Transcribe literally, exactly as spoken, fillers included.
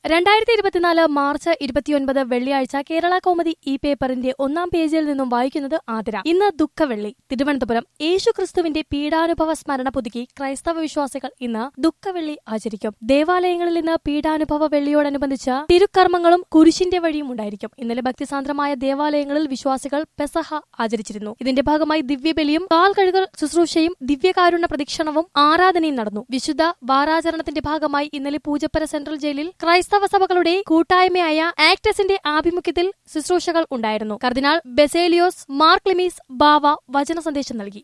രണ്ടായിരത്തി ഇരുപത്തിനാല് മാർച്ച് ഇരുപത്തിയൊൻപത് വെള്ളിയാഴ്ച കേരള കൗമുദി ഈ പേപ്പറിന്റെ ഒന്നാം പേജിൽ നിന്നും വായിക്കുന്നത് ആതിര. ഇന്ന് ദുഃഖവെള്ളി. തിരുവനന്തപുരം യേശുക്രിസ്തുവിന്റെ പീഡാനുഭവ സ്മരണ പുതുക്കി ക്രൈസ്തവ വിശ്വാസികൾ ഇന്ന് ദുഃഖവെള്ളി ആചരിക്കും. ദേവാലയങ്ങളിൽ ഇന്ന് പീഡാനുഭവ വെള്ളിയോടനുബന്ധിച്ച് തിരുക്കർമ്മങ്ങളും കുരിശിന്റെ വഴിയും ഉണ്ടായിരിക്കും. ഇന്നലെ ഭക്തിസാന്ദ്രമായ ദേവാലയങ്ങളിൽ വിശ്വാസികൾ പെസഹ ആചരിച്ചിരുന്നു. ഇതിന്റെ ഭാഗമായി ദിവ്യബലിയും കാൽ കഴുകൽ ശുശ്രൂഷയും ദിവ്യകാരുണ്യ പ്രദക്ഷിണവും ആരാധനയും നടന്നു. വിശുദ്ധ വാരാചരണത്തിന്റെ ഭാഗമായി ഇന്നലെ പൂജപ്പുര സെൻട്രൽ ജയിലിൽ ക്രൈസ്തവ സഭകളുടെ കൂട്ടായ്മയായ ആക്ടസിന്റെ ആഭിമുഖ്യത്തിൽ ശുശ്രൂഷകൾ ഉണ്ടായിരുന്നു. കർദിനാൾ ബെസേലിയോസ് മാർ ക്ലിമീസ് ബാവ വചന സന്ദേശം നൽകി.